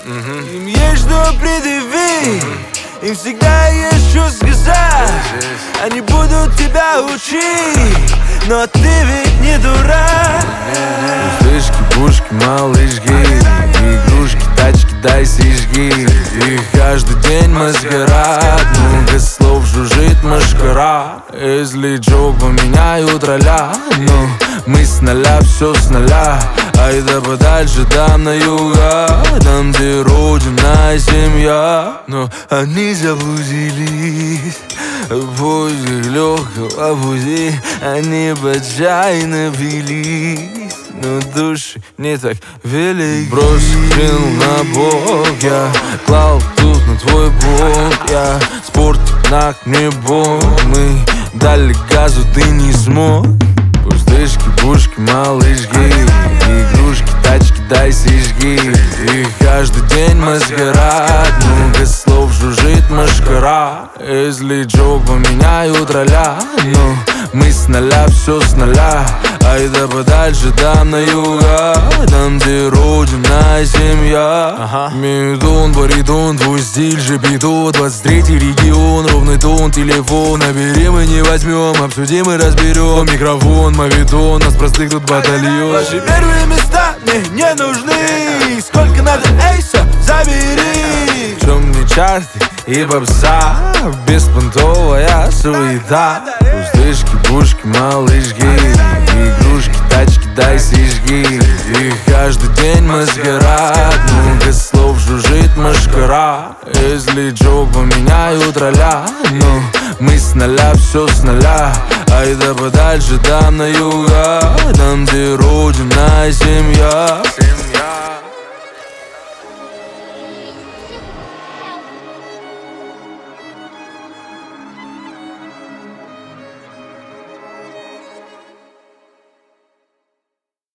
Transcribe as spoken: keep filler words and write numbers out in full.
Им есть что предъявить, им всегда есть что сказать. Они будут тебя учить, но ты ведь не дурак. Пустышки, пушки, малышки, игрушки, тачки, дай сижги. И каждый день маскарад, много слов жужжит машкара. Если чё, поменяют роля, но мы с нуля, все с нуля. Айда подальше там на юга, там где родина и семья. Но они заблудились в поисках легкого пути. Они отчаянно велись, но души не так велики. Бросил, кинул на бок, я клал тут на твой бок. Я спортик на мне бок, мы дали газу, ты не смог. Пустышки, пушки, малышки, игрушки, тачки, дай сижги. И каждый день маскарад, много слов жужжит машкара. Если чё, поменяют роля, но мы с нуля, все с нуля. Айда подальше там на юга, там где родина и семья. Ага. Мидон, баритон, твой стиль же питон. Двадцать третий регион, ровный тон, телефон. Набери, мы не возьмем, обсудим и разберем. Микрофон, мавитон, нас простых тут батальон. Ваши первые места мне не нужны. Сколько надо эйса, забери. В чем мне чарты и попса, беспонтовая суета. Пустышки, пушки, малышки, игрушки, тачки, дай сижги. И каждый день маскарад, много слов жужжит машкара. Если чё, поменяют роля, но мы с нуля, все с нуля. Айда подальше там на юга, там где родина и семья.